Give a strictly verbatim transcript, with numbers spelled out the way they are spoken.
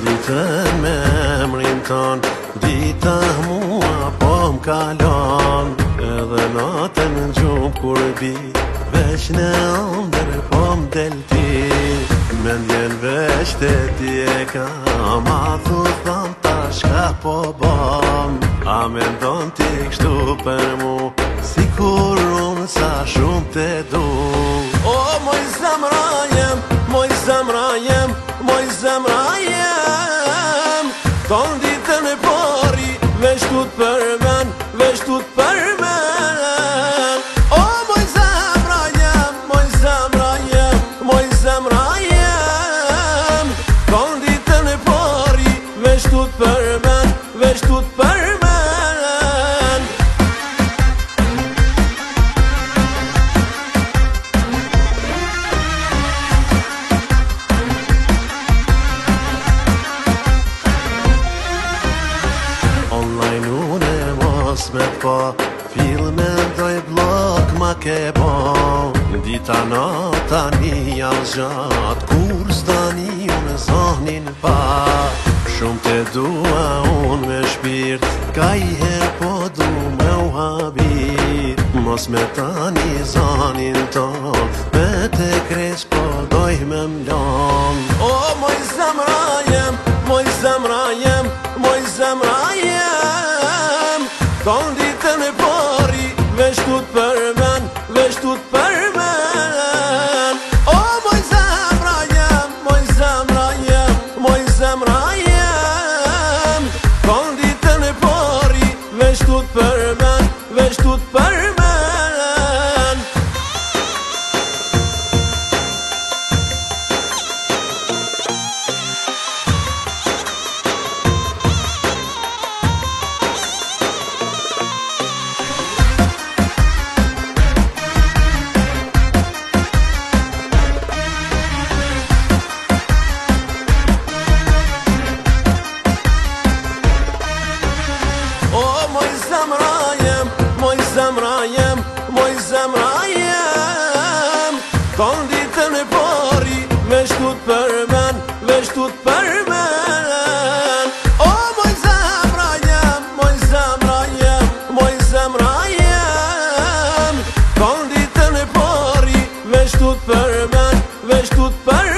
Ditën me emrin ton, dita mua po m'kalon, edhe natën në gjumë kur bi, veç në ndër po m'del ti. Mendjen veç të ti e kam, a thu thon tash ka po bom, a mendon ti kështu për mu, si kur unë sa shumë te du. O moj zemra jem, moj zemra jem, moj zemra jem, ton ditën e pari, veç tut për men, veç tut për men. O moj zemra jem, moj zemra jem, moj zemra jem, ton ditën e pari, veç tut për men, veç tut për men. Online une mos me pa, filme doj blok ma ke bo, dita nata një javë gjat, kur s'dani unë zonin pa. Shumë te dua unë me shpirt, ka i her po du me u habit, mos me tani zonin ton, me te kres po doj me mlon. O moj zemra jem, moj zemra jem, moj zemra jem, ton ditën e pari, veç tut për men, veç tut për men. O moj zemra jem, moj zemra jem, moj zemra jem, ton ditën e pari, veç tut për men, veç tut për men. O moj zemra jem, moj zemra jem, moj zemra jem, ton ditën e pari, veç tut për men, veç tut për men. O moj zemra jem, moj zemra jem, moj zemra jem, ton ditën e pari, veç tut për men, veç tut për men.